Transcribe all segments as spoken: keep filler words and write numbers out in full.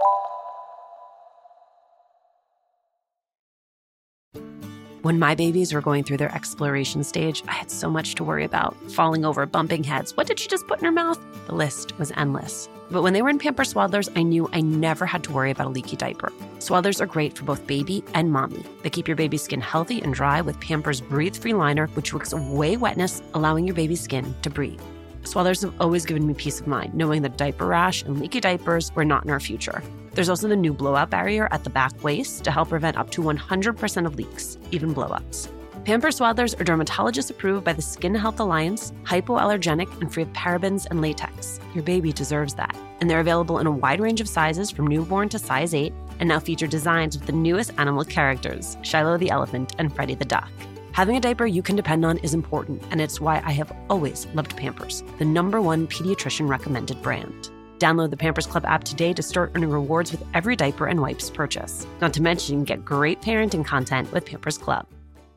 When my babies were going through their exploration stage, I had so much to worry about. Falling over, bumping heads. What did she just put in her mouth? The list was endless. But when they were in Pampers Swaddlers, I knew I never had to worry about a leaky diaper. Swaddlers are great for both baby and mommy. They keep your baby's skin healthy and dry with Pampers Breathe-Free Liner, which wicks away wetness, allowing your baby's skin to breathe. Swaddlers have always given me peace of mind, knowing that diaper rash and leaky diapers were not in our future. There's also the new blowout barrier at the back waist to help prevent up to one hundred percent of leaks, even blowouts. Pampers Swaddlers are dermatologist approved by the Skin Health Alliance, hypoallergenic, and free of parabens and latex. Your baby deserves that. And they're available in a wide range of sizes from newborn to size eight, and now feature designs with the newest animal characters, Shiloh the elephant and Freddie the duck. Having a diaper you can depend on is important, and it's why I have always loved Pampers, the number one pediatrician recommended brand. Download the Pampers Club app today to start earning rewards with every diaper and wipes purchase. Not to mention, get great parenting content with Pampers Club.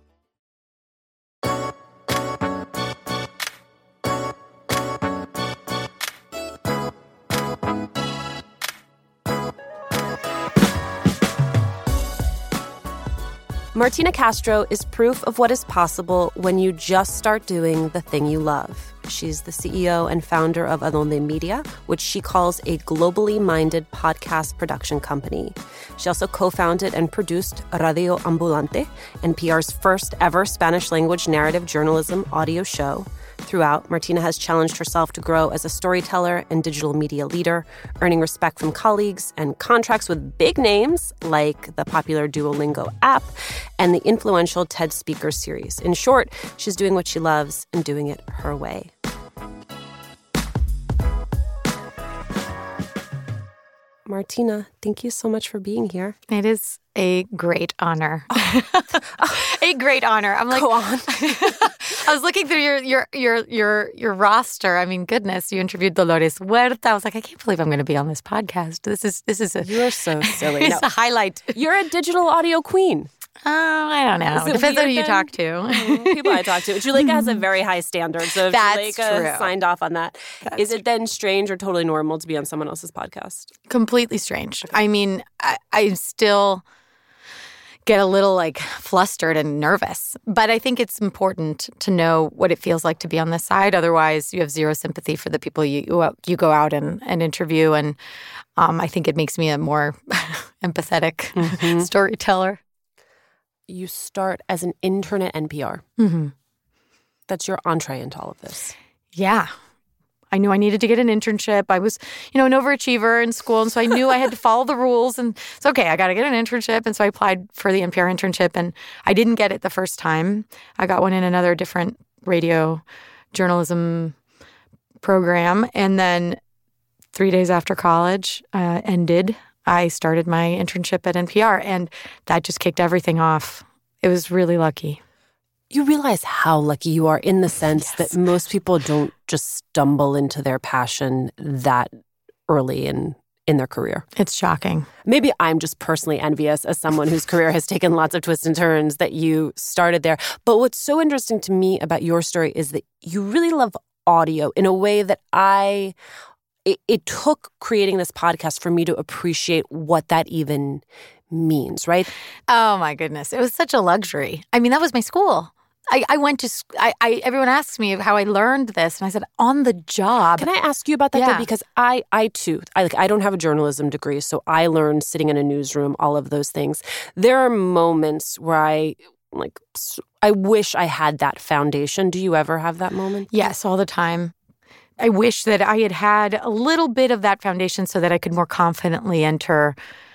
Martina Castro is proof of what is possible when you just start doing the thing you love. She's the C E O and founder of Adonde Media, which she calls a globally minded podcast production company. She also co-founded and produced Radio Ambulante, N P R's first ever Spanish-language narrative journalism audio show. Throughout, Martina has challenged herself to grow as a storyteller and digital media leader, earning respect from colleagues and contracts with big names like the popular Duolingo app and the influential TED Speaker series. In short, she's doing what she loves and doing it her way. Martina, thank you so much for being here. It is a great honor. A great honor. I'm like, go on. I was looking through your your your your your roster. I mean, goodness, you interviewed Dolores Huerta. I was like, I can't believe I'm going to be on this podcast. This is this is a You're so silly. It's no. a highlight. You're a digital audio queen. Oh, I don't know. It depends on who you then? talk to. Mm, people I talk to. Juleka has a very high standard, so if That's Juleka true. signed off on that, That's is it then strange or totally normal to be on someone else's podcast? Completely strange. I mean, I, I still get a little like flustered and nervous, but I think it's important to know what it feels like to be on this side. Otherwise, you have zero sympathy for the people you you go out and, and interview, and um, I think it makes me a more empathetic mm-hmm. storyteller. You start as an intern at N P R. Mm-hmm. That's your entree into all of this. Yeah. I knew I needed to get an internship. I was, you know, an overachiever in school, and so I knew I had to follow the rules. And it's okay, I got to get an internship. And so I applied for the N P R internship, and I didn't get it the first time. I got one in another different radio journalism program. And then three days after college uh, ended, I started my internship at N P R, and that just kicked everything off. It was really lucky. You realize how lucky you are in the sense yes. that most people don't just stumble into their passion that early in, in their career. It's shocking. Maybe I'm just personally envious as someone whose career has taken lots of twists and turns that you started there. But what's so interesting to me about your story is that you really love audio in a way that I... It, it took creating this podcast for me to appreciate what that even means, right? Oh, my goodness. It was such a luxury. I mean, that was my school. I, I went to, I, I, everyone asks me how I learned this, and I said, on the job. Can I ask you about that, yeah. though? Because I, I too, I, like, I don't have a journalism degree, so I learned sitting in a newsroom, all of those things. There are moments where I, like, I wish I had that foundation. Do you ever have that moment? Yes, all the time. I wish that I had had a little bit of that foundation so that I could more confidently enter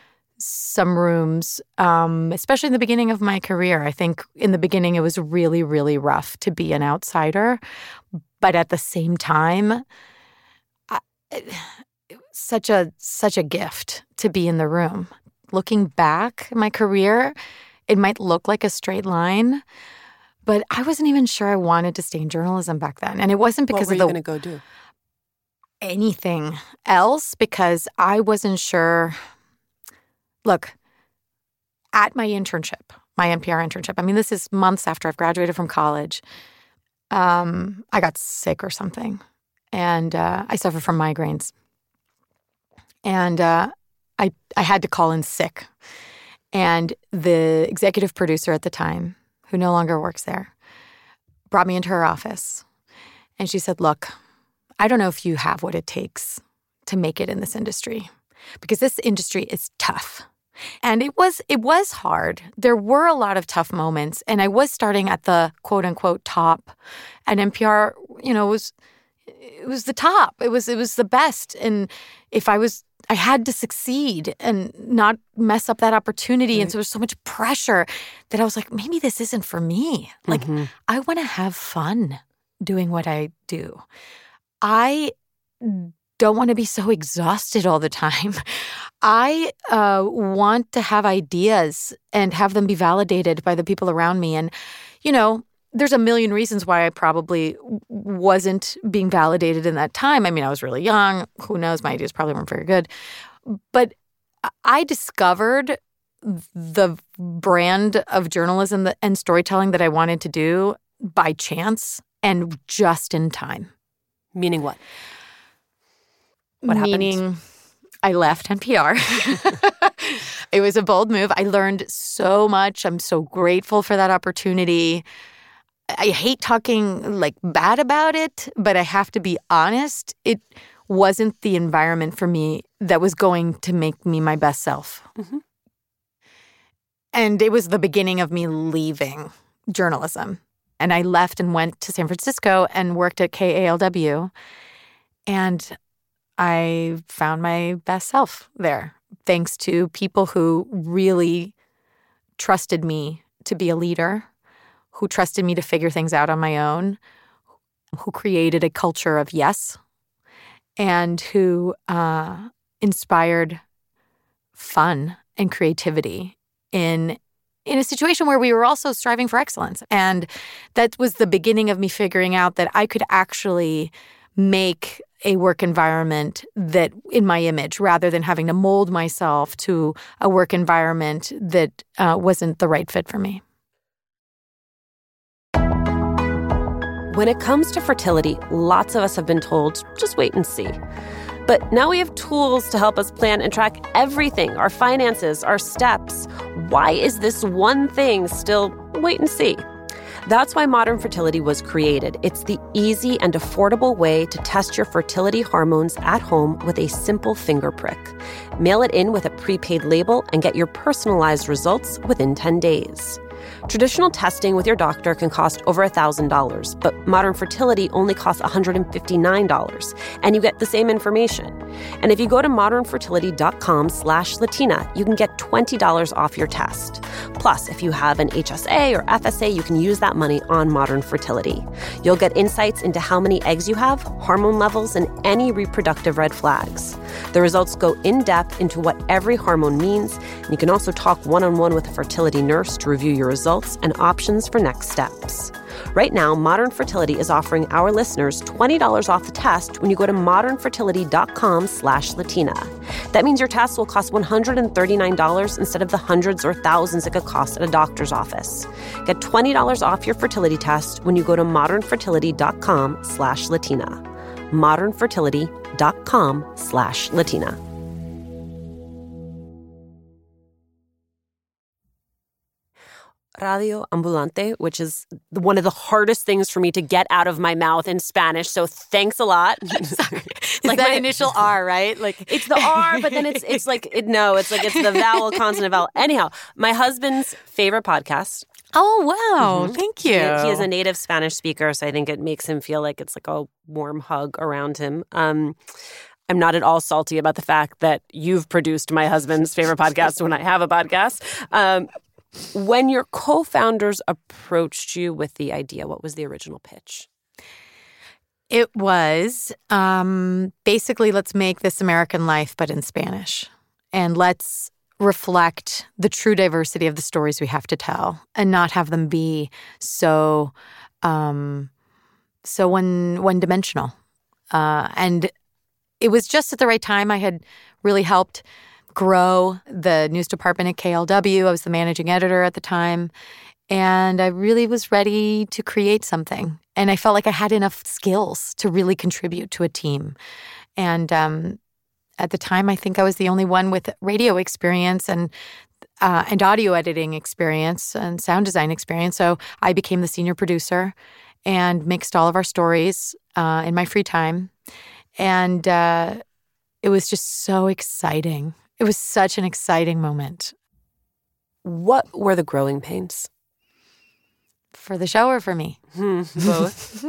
some rooms, um, especially in the beginning of my career. I think in the beginning it was really, really rough to be an outsider. But at the same time, I, it was such a, such a gift to be in the room. Looking back at my career, it might look like a straight line, but I wasn't even sure I wanted to stay in journalism back then. And it wasn't because of the... What were you going to go do? Anything else, because I wasn't sure. Look, at my internship, my N P R internship, I mean, this is months after I've graduated from college, um, I got sick or something. And uh, I suffer from migraines. And uh, I, I had to call in sick. And the executive producer at the time, who no longer works there, brought me into her office. And she said, look, I don't know if you have what it takes to make it in this industry, because this industry is tough. And it was it was hard. There were a lot of tough moments. And I was starting at the quote unquote top. And N P R, you know, was it was the top. It was it was the best. And if I was I had to succeed and not mess up that opportunity. Right. And so there was so much pressure that I was like, maybe this isn't for me. Like, mm-hmm. I want to have fun doing what I do. I don't want to be so exhausted all the time. I uh, want to have ideas and have them be validated by the people around me. And, you know, there's a million reasons why I probably wasn't being validated in that time. I mean, I was really young. Who knows? My ideas probably weren't very good. But I discovered the brand of journalism and storytelling that I wanted to do by chance and just in time. Meaning what? What happened? Meaning I left N P R. It was a bold move. I learned so much. I'm so grateful for that opportunity. I hate talking like bad about it, but I have to be honest. It wasn't the environment for me that was going to make me my best self. Mm-hmm. And it was the beginning of me leaving journalism. And I left and went to San Francisco and worked at K A L W. And I found my best self there, thanks to people who really trusted me to be a leader, who trusted me to figure things out on my own, who created a culture of yes, and who uh, inspired fun and creativity in in a situation where we were also striving for excellence. And that was the beginning of me figuring out that I could actually make a work environment that in my image, rather than having to mold myself to a work environment that uh, wasn't the right fit for me. When it comes to fertility, lots of us have been told, just wait and see. But now we have tools to help us plan and track everything, our finances, our steps. Why is this one thing still wait and see? That's why Modern Fertility was created. It's the easy and affordable way to test your fertility hormones at home with a simple finger prick. Mail it in with a prepaid label and get your personalized results within ten days. Traditional testing with your doctor can cost over one thousand dollars, but Modern Fertility only costs one hundred fifty-nine dollars, and you get the same information. And if you go to modernfertility.com slash Latina, you can get twenty dollars off your test. Plus, if you have an H S A or F S A, you can use that money on Modern Fertility. You'll get insights into how many eggs you have, hormone levels, and any reproductive red flags. The results go in-depth into what every hormone means, and you can also talk one-on-one with a fertility nurse to review your results and options for next steps. Right now, Modern Fertility is offering our listeners twenty dollars off the test when you go to modernfertility.com slash Latina. That means your test will cost one hundred thirty-nine dollars instead of the hundreds or thousands it could cost at a doctor's office. Get twenty dollars off your fertility test when you go to modernfertility.com slash Latina. modernfertility.com slash Latina. Radio Ambulante, which is one of the hardest things for me to get out of my mouth in Spanish. So thanks a lot. Sorry. Like that initial R, right? Like it's the R, but then it's it's like it, no, it's like it's the vowel, consonant, vowel. Anyhow, my husband's favorite podcast. Oh wow! Mm-hmm. Thank you. He, he is a native Spanish speaker, so I think it makes him feel like it's like a warm hug around him. Um, I'm not at all salty about the fact that you've produced my husband's favorite podcast when I have a podcast. Um, When your co-founders approached you with the idea, what was the original pitch? It was um, basically, let's make This American Life, but in Spanish. And let's reflect the true diversity of the stories we have to tell and not have them be so um, so one, one-dimensional. Uh, and it was just at the right time. I had really helped grow the news department at K L W. I was the managing editor at the time. And I really was ready to create something. And I felt like I had enough skills to really contribute to a team. And um, at the time, I think I was the only one with radio experience and uh, and audio editing experience and sound design experience. So I became the senior producer and mixed all of our stories uh, in my free time. And uh, it was just so exciting. It was such an exciting moment. What were the growing pains? For the show or for me? Hmm, both.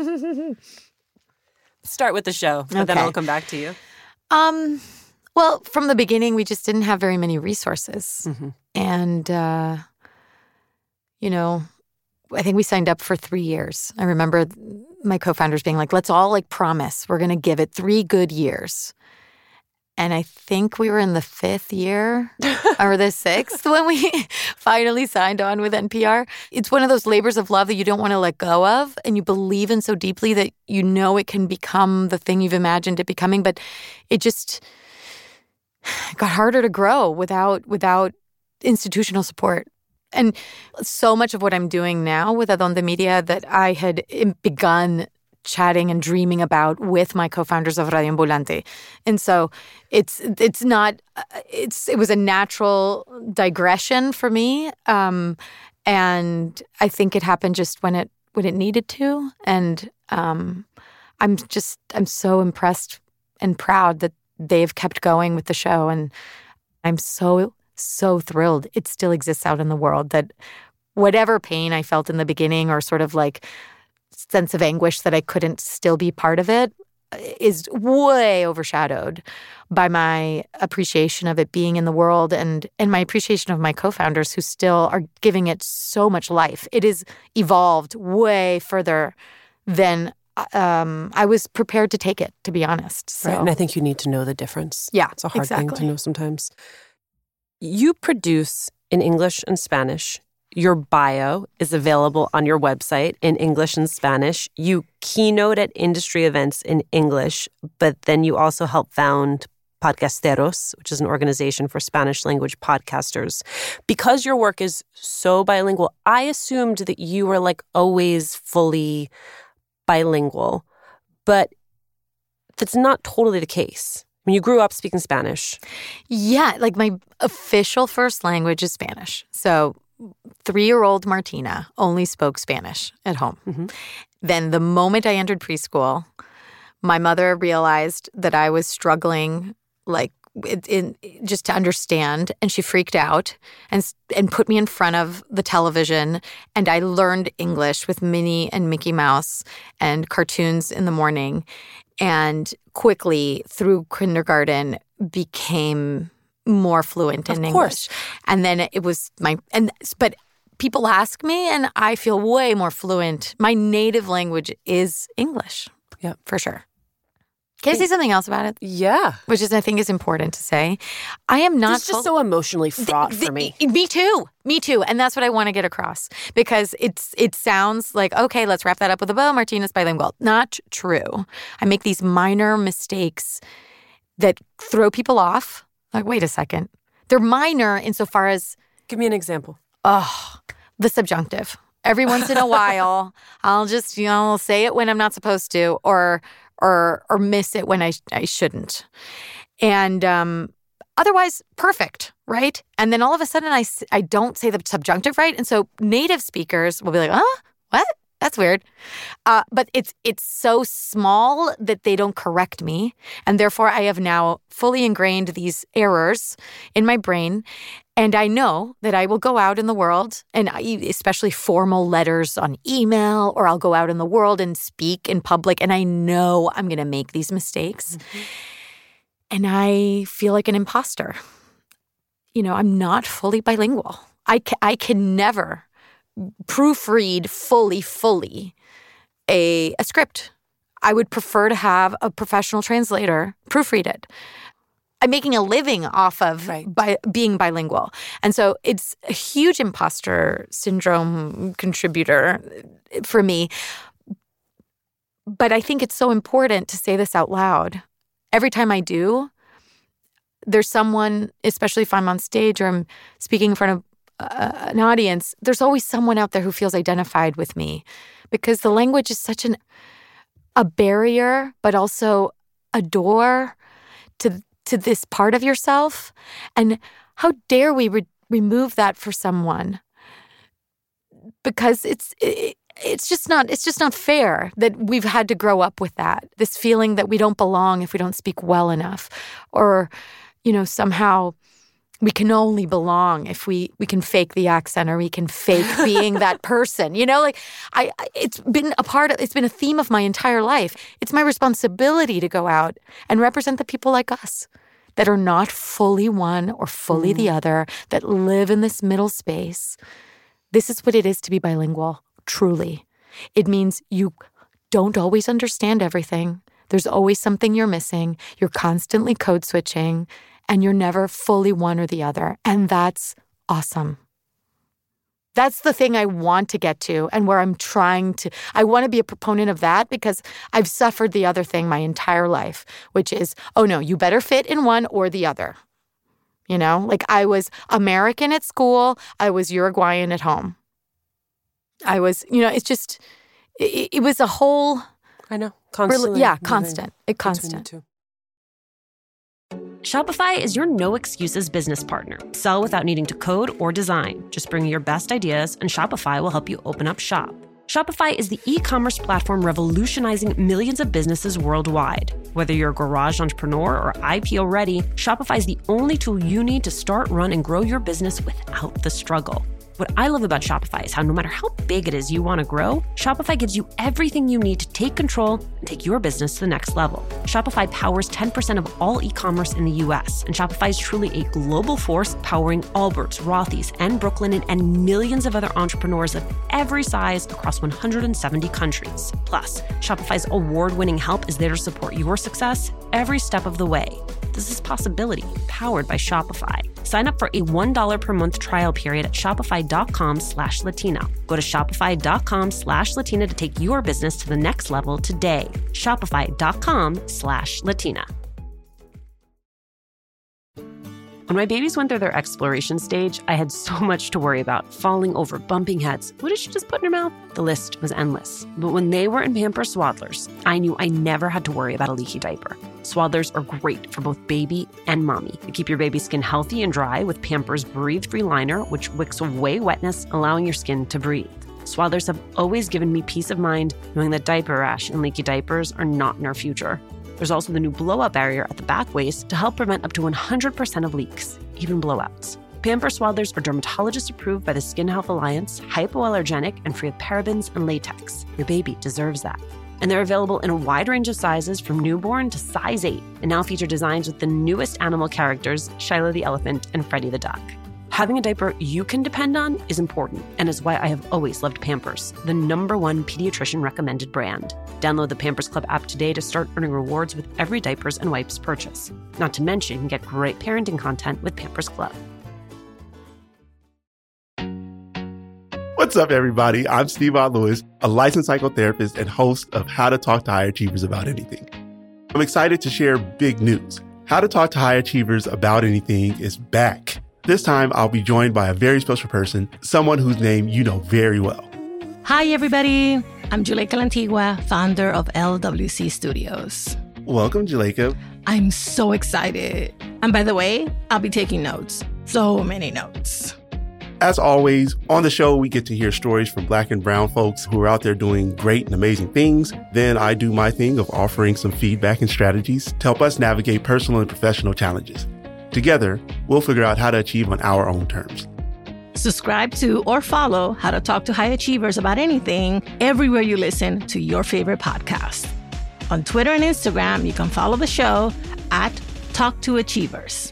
Start with the show, but okay. then I'll come back to you. Um, well, from the beginning, we just didn't have very many resources. Mm-hmm. And, uh, you know, I think we signed up for three years. I remember my co-founders being like, let's all like promise we're going to give it three good years. And I think we were in the fifth year or the sixth when we finally signed on with N P R. It's one of those labors of love that you don't want to let go of and you believe in so deeply that you know it can become the thing you've imagined it becoming. But it just got harder to grow without without institutional support. And so much of what I'm doing now with Adonde Media that I had begun chatting and dreaming about with my co-founders of Radio Ambulante. And so it's it's not, it's it was a natural digression for me. Um, and I think it happened just when it when it needed to. And um, I'm just, I'm so impressed and proud that they've kept going with the show. And I'm so, so thrilled it still exists out in the world, that whatever pain I felt in the beginning or sort of like sense of anguish that I couldn't still be part of it is way overshadowed by my appreciation of it being in the world and and my appreciation of my co-founders who still are giving it so much life. It is evolved way further than um, I was prepared to take it, to be honest. So. Right, and I think you need to know the difference. Yeah, it's a hard exactly. thing to know sometimes. You produce in English and Spanish. Your bio is available on your website in English and Spanish. You keynote at industry events in English, but then you also help found Podcasteros, which is an organization for Spanish language podcasters. Because your work is so bilingual, I assumed that you were like always fully bilingual, but that's not totally the case. I mean, you grew up speaking Spanish. Yeah, like my official first language is Spanish. So three-year-old Martina only spoke Spanish at home. Mm-hmm. Then the moment I entered preschool, my mother realized that I was struggling, like, in, in, just to understand, and she freaked out and and put me in front of the television, and I learned English with Minnie and Mickey Mouse and cartoons in the morning, and quickly, through kindergarten, became more fluent in of English. Course. And then it was my and but people ask me and I feel way more fluent. My native language is English. Yeah, for sure. Can I say something else about it? Yeah. Which is I think is important to say. I am not It's just so emotionally fraught the, the, for me. Me too. Me too. And that's what I want to get across. Because it's it sounds like, okay, let's wrap that up with a bow. Martina's bilingual. Not true. I make these minor mistakes that throw people off. Like, wait a second. They're minor insofar as... Give me an example. Oh, the subjunctive. Every once in a while, I'll just, you know, say it when I'm not supposed to or or or miss it when I, I shouldn't. And um, otherwise, perfect, right? And then all of a sudden, I, I don't say the subjunctive right. And so native speakers will be like, huh? What? That's weird. Uh, but it's it's so small that they don't correct me. And therefore, I have now fully ingrained these errors in my brain. And I know that I will go out in the world, and I, especially formal letters on email, or I'll go out in the world and speak in public, and I know I'm going to make these mistakes. Mm-hmm. And I feel like an imposter. You know, I'm not fully bilingual. I, ca- I can never proofread fully, fully a, a script. I would prefer to have a professional translator proofread it. I'm making a living off of right. by being bilingual. And so it's a huge imposter syndrome contributor for me. But I think it's so important to say this out loud. Every time I do, there's someone, especially if I'm on stage or I'm speaking in front of uh, an audience, there's always someone out there who feels identified with me. Because the language is such an a barrier, but also a door to to this part of yourself. And how dare we re- remove that for someone? Because it's it, it's just not it's just not fair that we've had to grow up with that. This feeling that we don't belong if we don't speak well enough, or, you know, somehow we can only belong if we we can fake the accent, or we can fake being that person. You know, like I, it's been a part of, it's been a theme of my entire life. It's my responsibility to go out and represent the people like us that are not fully one or fully mm. the other, that live in this middle space. This is what it is to be bilingual, truly. It means you don't always understand everything. There's always something you're missing. You're constantly code switching. And you're never fully one or the other. And that's awesome. That's the thing I want to get to, and where I'm trying to, I want to be a proponent of that, because I've suffered the other thing my entire life, which is, oh no, you better fit in one or the other. You know, like I was American at school, I was Uruguayan at home. I was, you know, it's just, it, it was a whole. I know, constantly. Yeah, constant. It constant. Shopify is your no excuses business partner. Sell without needing to code or design. Just bring your best ideas and Shopify will help you open up shop. Shopify is the e-commerce platform revolutionizing millions of businesses worldwide. Whether you're a garage entrepreneur or I P O ready, Shopify is the only tool you need to start, run, and grow your business without the struggle. What I love about Shopify is how no matter how big it is you want to grow, Shopify gives you everything you need to take control and take your business to the next level. Shopify powers ten percent of all e-commerce in the U S, and Shopify is truly a global force powering Allbirds, Rothy's, and Brooklinen, and millions of other entrepreneurs of every size across one hundred seventy countries. Plus, Shopify's award-winning help is there to support your success every step of the way. This is Possibility, powered by Shopify. Sign up for a one dollar per month trial period at shopify.com slash Latina. Go to shopify.com slash Latina to take your business to the next level today. Shopify.com slash Latina. When my babies went through their exploration stage, I had so much to worry about. Falling over, bumping heads. What did she just put in her mouth? The list was endless. But when they were in Pampers Swaddlers, I knew I never had to worry about a leaky diaper. Swaddlers are great for both baby and mommy. They keep your baby's skin healthy and dry with Pampers Breathe-Free Liner, which wicks away wetness, allowing your skin to breathe. Swaddlers have always given me peace of mind knowing that diaper rash and leaky diapers are not in our future. There's also the new blowout barrier at the back waist to help prevent up to one hundred percent of leaks, even blowouts. Pampers Swaddlers are dermatologist approved by the Skin Health Alliance, hypoallergenic, and free of parabens and latex. Your baby deserves that. And they're available in a wide range of sizes from newborn to size eight, and now feature designs with the newest animal characters, Shiloh the elephant and Freddie the duck. Having a diaper you can depend on is important, and is why I have always loved Pampers, the number one pediatrician recommended brand. Download the Pampers Club app today to start earning rewards with every diapers and wipes purchase. Not to mention, you can get great parenting content with Pampers Club. What's up, everybody? I'm Steve-Aud Lewis, a licensed psychotherapist and host of How to Talk to High Achievers About Anything. I'm excited to share big news. How to Talk to High Achievers About Anything is back. This time, I'll be joined by a very special person, someone whose name you know very well. Hi, everybody. I'm Juleyka Lantigua, founder of L W C Studios. Welcome, Juleyka. I'm so excited. And by the way, I'll be taking notes. So many notes. As always, on the show, we get to hear stories from Black and brown folks who are out there doing great and amazing things. Then I do my thing of offering some feedback and strategies to help us navigate personal and professional challenges. Together, we'll figure out how to achieve on our own terms. Subscribe to or follow How to Talk to High Achievers About Anything everywhere you listen to your favorite podcast. On Twitter and Instagram, you can follow the show at Talk to Achievers.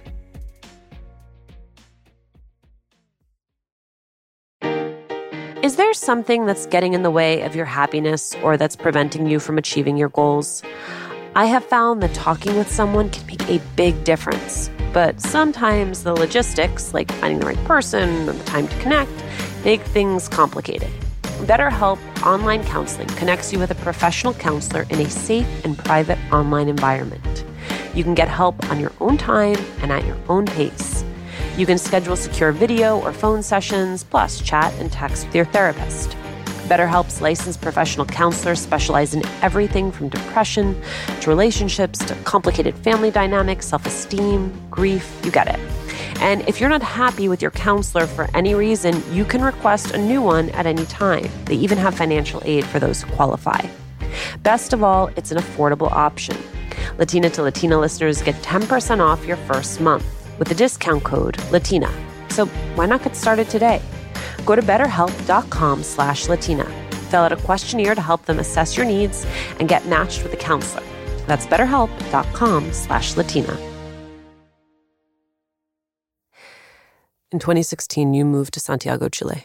Is there something that's getting in the way of your happiness or that's preventing you from achieving your goals? I have found that talking with someone can make a big difference. But sometimes the logistics, like finding the right person and the time to connect, make things complicated. BetterHelp Online Counseling connects you with a professional counselor in a safe and private online environment. You can get help on your own time and at your own pace. You can schedule secure video or phone sessions, plus chat and text with your therapist. BetterHelp's licensed professional counselors specialize in everything from depression to relationships to complicated family dynamics, self-esteem, grief, you get it. And if you're not happy with your counselor for any reason, you can request a new one at any time. They even have financial aid for those who qualify. Best of all, it's an affordable option. Latina to Latina listeners get ten percent off your first month with the discount code LATINA. So why not get started today? Go to betterhelp.com slash Latina. Fill out a questionnaire to help them assess your needs and get matched with a counselor. That's betterhelp.com slash Latina. In twenty sixteen, you moved to Santiago, Chile.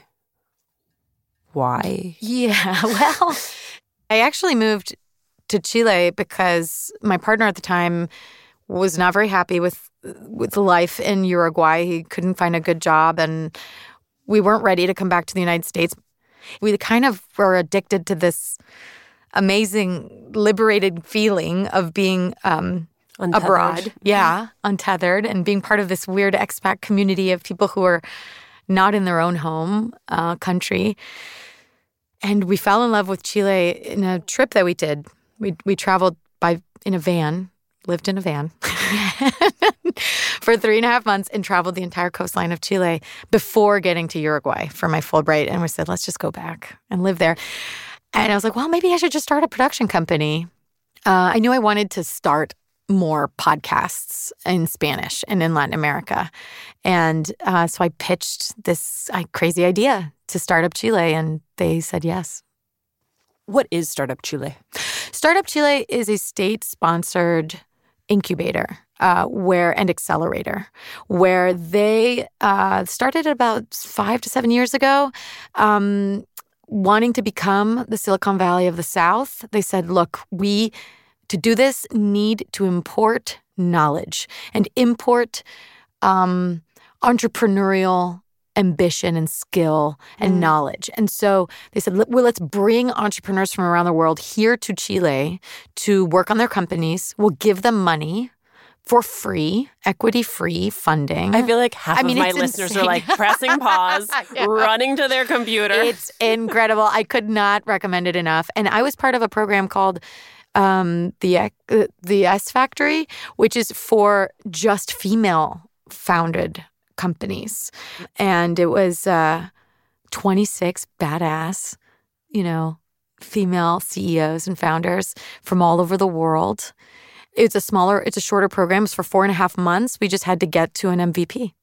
Why? Yeah, well, I actually moved to Chile because my partner at the time was not very happy with with life in Uruguay. He couldn't find a good job, and we weren't ready to come back to the United States. We kind of were addicted to this amazing, liberated feeling of being um, abroad. Yeah, untethered, and being part of this weird expat community of people who are not in their own home uh, country. And we fell in love with Chile in a trip that we did. We we traveled by in a van, lived in a van for three and a half months and traveled the entire coastline of Chile before getting to Uruguay for my Fulbright. And we said, let's just go back and live there. And I was like, well, maybe I should just start a production company. Uh, I knew I wanted to start more podcasts in Spanish and in Latin America. And uh, so I pitched this uh, crazy idea to Startup Chile, and they said yes. What is Startup Chile? Startup Chile is a state-sponsored incubator uh, where and accelerator where they uh, started about five to seven years ago, um, wanting to become the Silicon Valley of the South. They said, look, we, to do this, need to import knowledge and import um, entrepreneurial ambition and skill and mm. knowledge. And so they said, well, let's bring entrepreneurs from around the world here to Chile to work on their companies. We'll give them money for free, equity-free funding. I feel like half I mean, of my listeners insane. Are like pressing pause, yeah. running to their computer. It's incredible. I could not recommend it enough. And I was part of a program called um, the uh, the S Factory, which is for just female-founded companies. And it was uh, twenty-six badass, you know, female C E Os and founders from all over the world. It's a smaller, it's a shorter program. It's for four and a half months. We just had to get to an M V P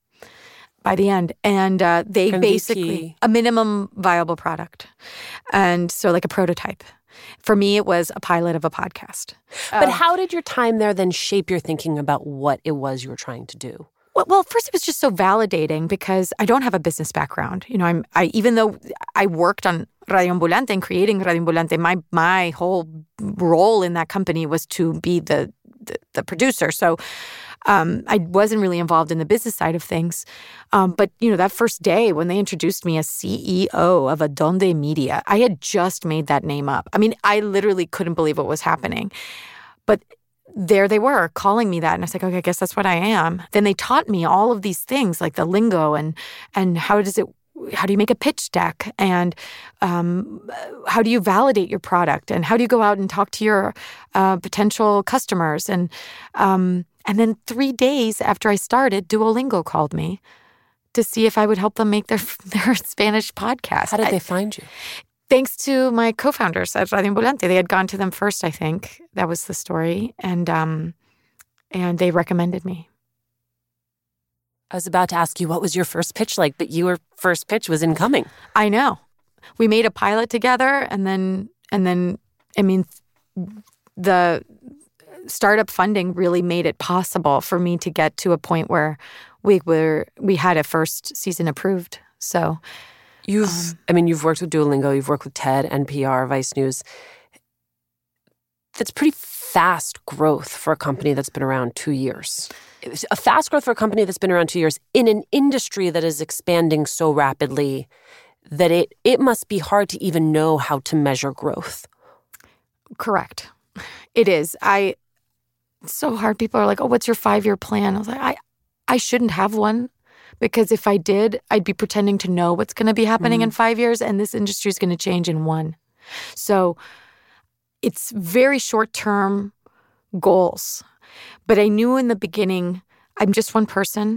by the end. And uh, they M V P. Basically, a minimum viable product. And so like a prototype. For me, it was a pilot of a podcast. But uh, how did your time there then shape your thinking about what it was you were trying to do? Well, well, first it was just so validating because I don't have a business background. You know, I'm I even though I worked on Radio Ambulante and creating Radio Ambulante, my my whole role in that company was to be the the, the producer. So um, I wasn't really involved in the business side of things. Um, but you know, that first day when they introduced me as C E O of Adonde Media, I had just made that name up. I mean, I literally couldn't believe what was happening, but there they were calling me that. And I was like, okay, I guess that's what I am. Then they taught me all of these things like the lingo and and how does it, how do you make a pitch deck? And um, how do you validate your product? And how do you go out and talk to your uh, potential customers? And um, and then three days after I started, Duolingo called me to see if I would help them make their their Spanish podcast. How did I, they find you? Thanks to my co-founders at Radio Ambulante. They had gone to them first, I think. That was the story. And um, and they recommended me. I was about to ask you, what was your first pitch like? But your first pitch was incoming. I know. We made a pilot together. And then, and then I mean, the startup funding really made it possible for me to get to a point where we were, we had a first season approved. So... You've, um, I mean, you've worked with Duolingo, you've worked with TED, N P R, Vice News. That's pretty fast growth for a company that's been around two years. A fast growth for a company that's been around two years in an industry that is expanding so rapidly that it it must be hard to even know how to measure growth. Correct. It is. I, it's so hard. People are like, oh, what's your five-year plan? I was like, I, I shouldn't have one. Because if I did, I'd be pretending to know what's going to be happening Mm. in five years, and this industry is going to change in one. So it's very short-term goals. But I knew in the beginning, I'm just one person.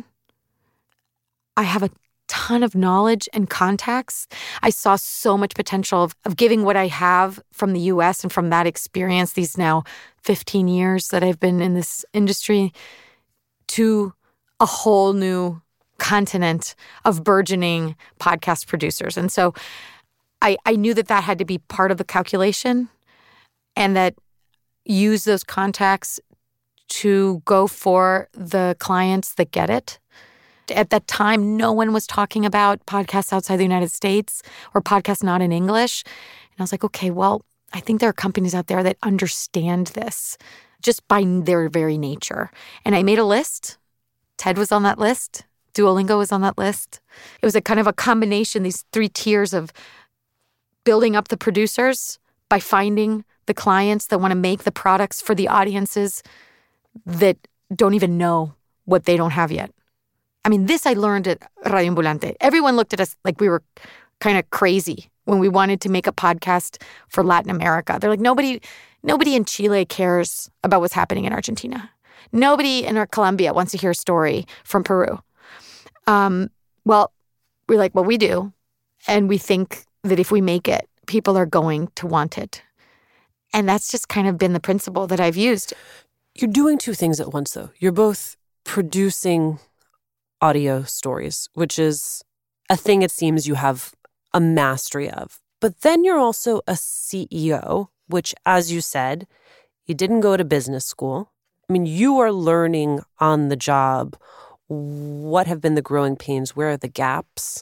I have a ton of knowledge and contacts. I saw so much potential of, of giving what I have from the U S and from that experience, these now fifteen years that I've been in this industry, to a whole new continent of burgeoning podcast producers. And so I, I knew that that had to be part of the calculation, and that use those contacts to go for the clients that get it. At that time, no one was talking about podcasts outside the United States or podcasts not in English. And I was like, okay, well, I think there are companies out there that understand this just by their very nature. And I made a list. TED was on that list. Duolingo was on that list. It was a kind of a combination, these three tiers of building up the producers by finding the clients that want to make the products for the audiences that don't even know what they don't have yet. I mean, this I learned at Radio Ambulante. Everyone looked at us like we were kind of crazy when we wanted to make a podcast for Latin America. They're like, nobody, nobody in Chile cares about what's happening in Argentina. Nobody in Colombia wants to hear a story from Peru. Um, well, we're like, well, we do. And we think that if we make it, people are going to want it. And that's just kind of been the principle that I've used. You're doing two things at once, though. You're both producing audio stories, which is a thing it seems you have a mastery of. But then you're also a C E O, which, as you said, you didn't go to business school. I mean, you are learning on the job. What have been the growing pains? Where are the gaps?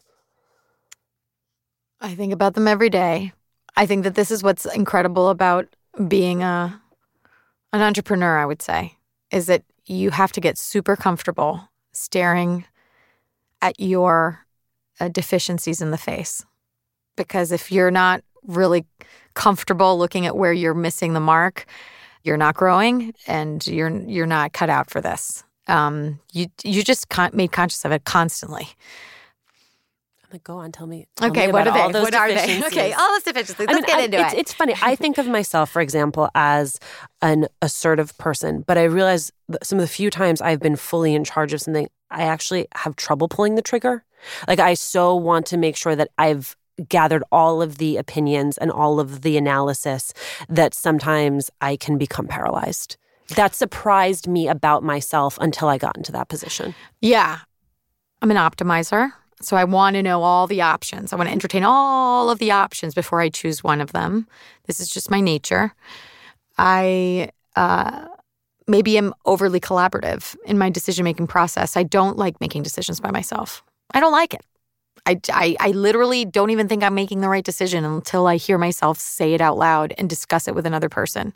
I think about them every day. I think that this is what's incredible about being a an entrepreneur, I would say, is that you have to get super comfortable staring at your uh, deficiencies in the face. Because if you're not really comfortable looking at where you're missing the mark, you're not growing, and you're you're not cut out for this. Um, you you just con- made conscious of it constantly. I'm like, go on, tell me. Tell Okay, me what about are all they? those What are they? deficiencies. Okay, all those deficiencies. Let's I mean, get I, into it's, it. It's funny. I think of myself, for example, as an assertive person, but I realize that some of the few times I've been fully in charge of something, I actually have trouble pulling the trigger. Like, I so want to make sure that I've gathered all of the opinions and all of the analysis that sometimes I can become paralyzed. That surprised me about myself until I got into that position. Yeah. I'm an optimizer. So I want to know all the options. I want to entertain all of the options before I choose one of them. This is just my nature. I uh, maybe am overly collaborative in my decision-making process. I don't like making decisions by myself. I don't like it. I, I, I literally don't even think I'm making the right decision until I hear myself say it out loud and discuss it with another person.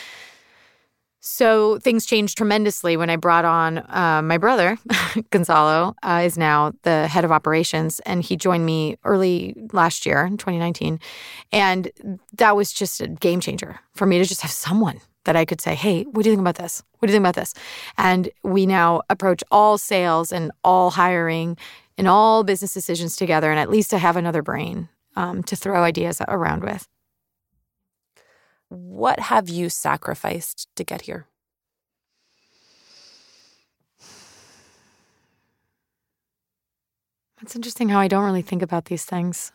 So things changed tremendously when I brought on uh, my brother, Gonzalo, uh, is now the head of operations, and he joined me early last year in twenty nineteen. And that was just a game changer for me to just have someone that I could say, hey, what do you think about this? What do you think about this? And we now approach all sales and all hiring and all business decisions together, and at least I have another brain um, to throw ideas around with. What have you sacrificed to get here? It's interesting how I don't really think about these things.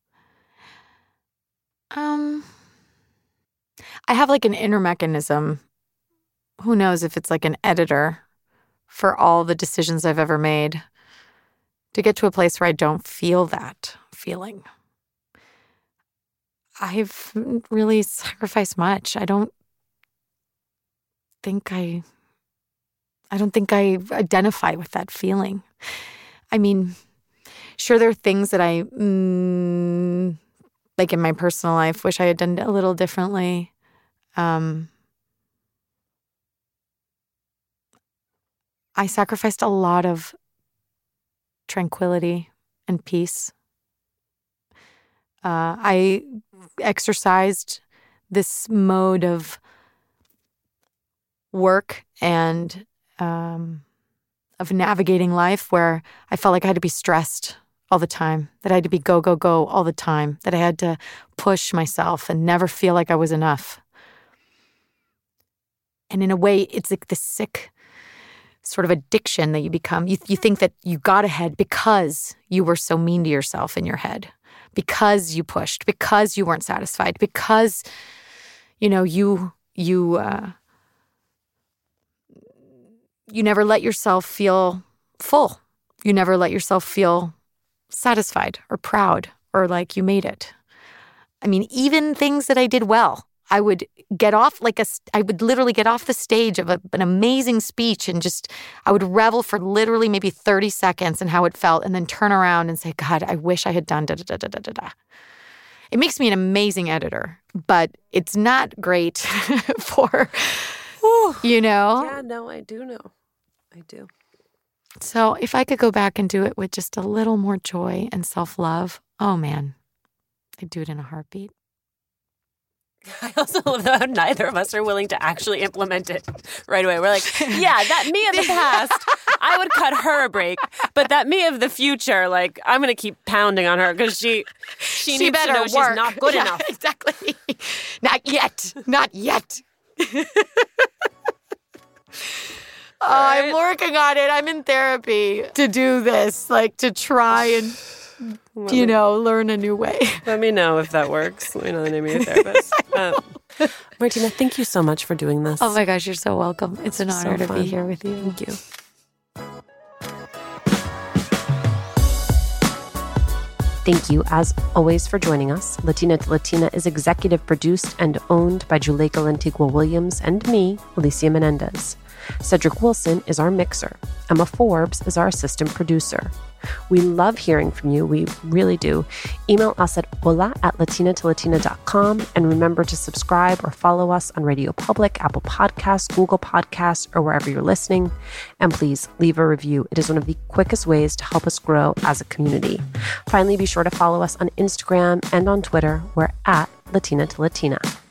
Um, I have like an inner mechanism. Who knows if it's like an editor for all the decisions I've ever made to get to a place where I don't feel that feeling. I've really sacrificed much. I don't think I, I don't think I identify with that feeling. I mean, sure, there are things that I, mm, like in my personal life, wish I had done a little differently. Um, I sacrificed a lot of tranquility and peace. Uh, I exercised this mode of work and um, of navigating life where I felt like I had to be stressed all the time, that I had to be go, go, go all the time, that I had to push myself and never feel like I was enough. And in a way, it's like this sick sort of addiction that you become. You, you think that you got ahead because you were so mean to yourself in your head, because you pushed, because you weren't satisfied, because, you know, you, you, uh, you never let yourself feel full. You never let yourself feel satisfied or proud or like you made it. I mean, even things that I did well, I would get off like a, I would literally get off the stage of a, an amazing speech and just, I would revel for literally maybe thirty seconds in how it felt and then turn around and say, God, I wish I had done da da da da da da da. It makes me an amazing editor, but it's not great for, Ooh. you know? Yeah, no, I do know. I do. So if I could go back and do it with just a little more joy and self-love, oh man, I'd do it in a heartbeat. I also love that neither of us are willing to actually implement it right away. We're like, yeah, that me of the past, I would cut her a break. But that me of the future, like, I'm going to keep pounding on her because she, she, She needs better to know work. she's not good Yeah, enough. Exactly. Not yet. Not yet. Oh, I'm working on it. I'm in therapy to do this, like to try and, you know, learn a new way. Let me know if that works. Let me know the name of your therapist. Um, Martina, thank you so much for doing this. Oh my gosh, you're so welcome. It's an honor so to fun. be here with you. Thank you. Thank you, as always, for joining us. Latina to Latina is executive produced and owned by Juleyka Lantigua Williams and me, Alicia Menendez. Cedric Wilson is our mixer. Emma Forbes is our assistant producer. We love hearing from you. We really do. Email us at hola at latina to latina dot com. And remember to subscribe or follow us on Radio Public, Apple Podcasts, Google Podcasts, or wherever you're listening. And please leave a review. It is one of the quickest ways to help us grow as a community. Finally, be sure to follow us on Instagram and on Twitter. We're at Latina to Latina.